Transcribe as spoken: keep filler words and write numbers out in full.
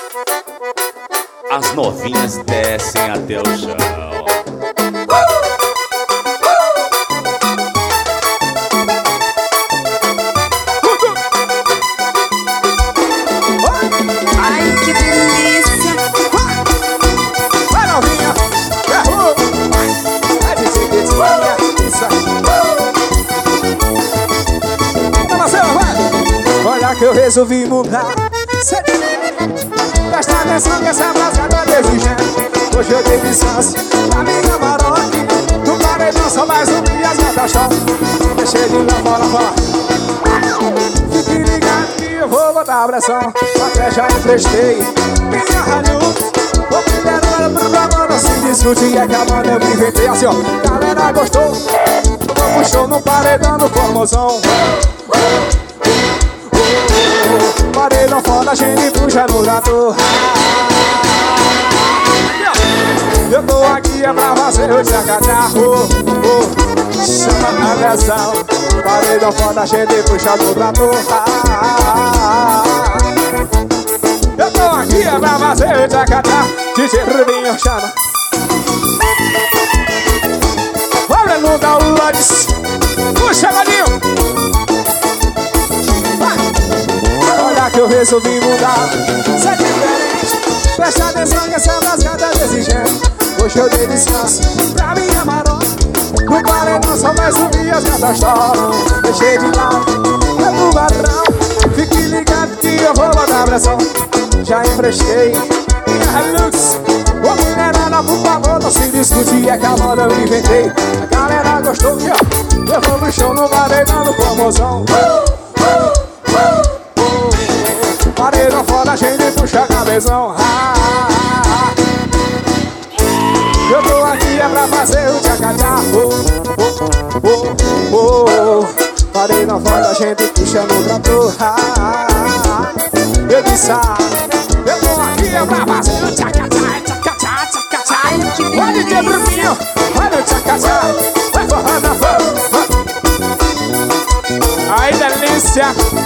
As novinhas descem até o chão. Ai, que delícia! Vai, novinha! É de chiquitinha, isso aí! Vamos lá, vai! Olha que eu resolvi mudar. Presta atenção que essa frase agora é exigente. Hoje eu dei licença pra minha maroque. No paredão só mais um e as gatas chão. Deixei de lá fora, fora. Fique ligado que eu vou botar a pressão. Até já emprestei minha rádio. Vou me der hora pro programa, não se discute. E acabando eu me inventei assim, ó. Galera gostou? Vamos show no paredão do formosão. Paredão foda, a gente puxa no gato. Eu tô aqui é pra fazer o desacatarro. Chama a atenção. Paredão foda, a gente puxa no gato. Eu tô aqui é pra fazer o desacatarro. D J Rubinho chama. Olha no Gaulotes. Puxa, Vadinho. Olha que eu resolvi mudar. Ser diferente. Presta atenção que essa rasgada é exigente. Hoje eu dei descanso pra minha marota. No paredão só mais um dia as gatas choram. Deixei de lado, é pro padrão. Fique ligado que eu vou botar pressão. Já emprestei minha Hilux. Ô mulherada, por favor, não se discute. E acabando eu inventei. A galera gostou que ó, eu vou pro show no paredão do formosão. Paredão foda, a gente puxa cabeção. ah, ah, ah. Eu tô aqui é pra fazer o tchacatá. Oh, oh, oh, oh. Paredão foda, a gente puxa no trator. ah, ah, ah. Eu disse ah, eu tô aqui é pra fazer o tchacatá, tchacatá, tchacatá. Olha o D J Bruninho, olha o tchacatá. Vai forrando a fã. Ai, delícia.